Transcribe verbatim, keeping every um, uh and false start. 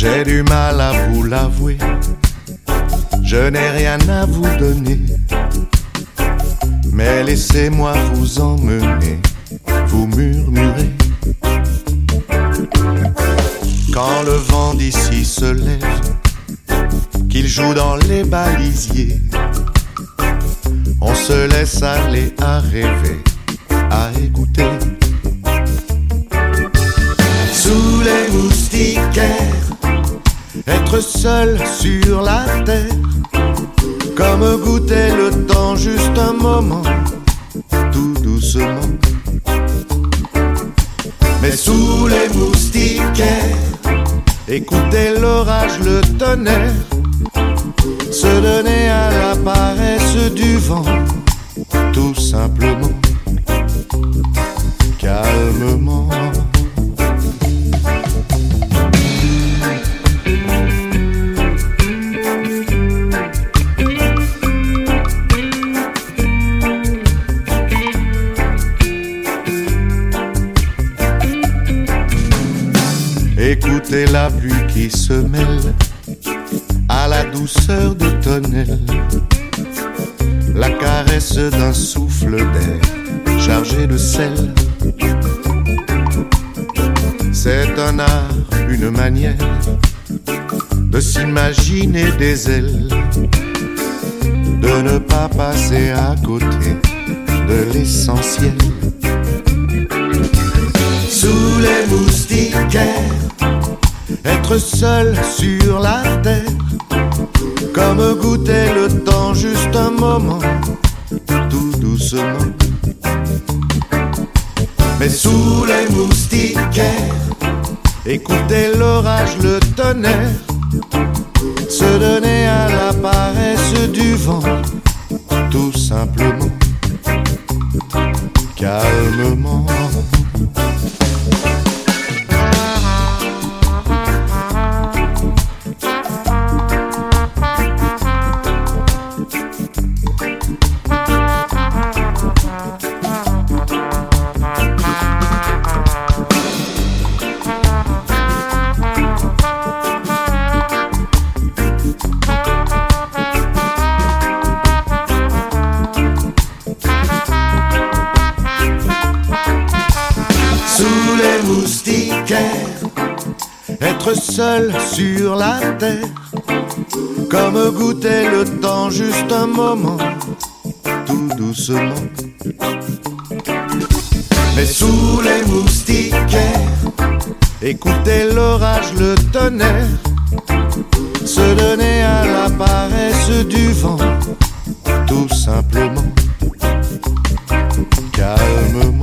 J'ai du mal à vous l'avouer, je n'ai rien à vous donner, mais laissez-moi vous emmener, vous murmurer. Quand le vent d'ici se lève, qu'il joue dans les balisiers, on se laisse aller à rêver, à écouter. Sous les moustiquaires, être seul sur la terre, comme goûter le temps juste un moment, tout doucement. Mais sous les moustiquaires, écouter l'orage, le tonnerre, se donner à la paresse du vent, tout simplement, calmement. Écoutez la pluie qui se mêle à la douceur de tonnelle, la caresse d'un souffle d'air chargé de sel. C'est un art, une manière de s'imaginer des ailes, de ne pas passer à côté de l'essentiel. Sous les moustiquaires, être seul sur la terre, comme goûter le temps juste un moment, tout doucement. Mais sous les moustiquaires, écouter l'orage, le tonnerre, se donner à la paresse du vent, tout simplement, calmement. Sous les moustiquaires, être seul sur la terre, comme goûter le temps juste un moment, tout doucement. Mais sous les moustiquaires, écouter l'orage, le tonnerre, se donner à la paresse du vent, tout simplement, calmement.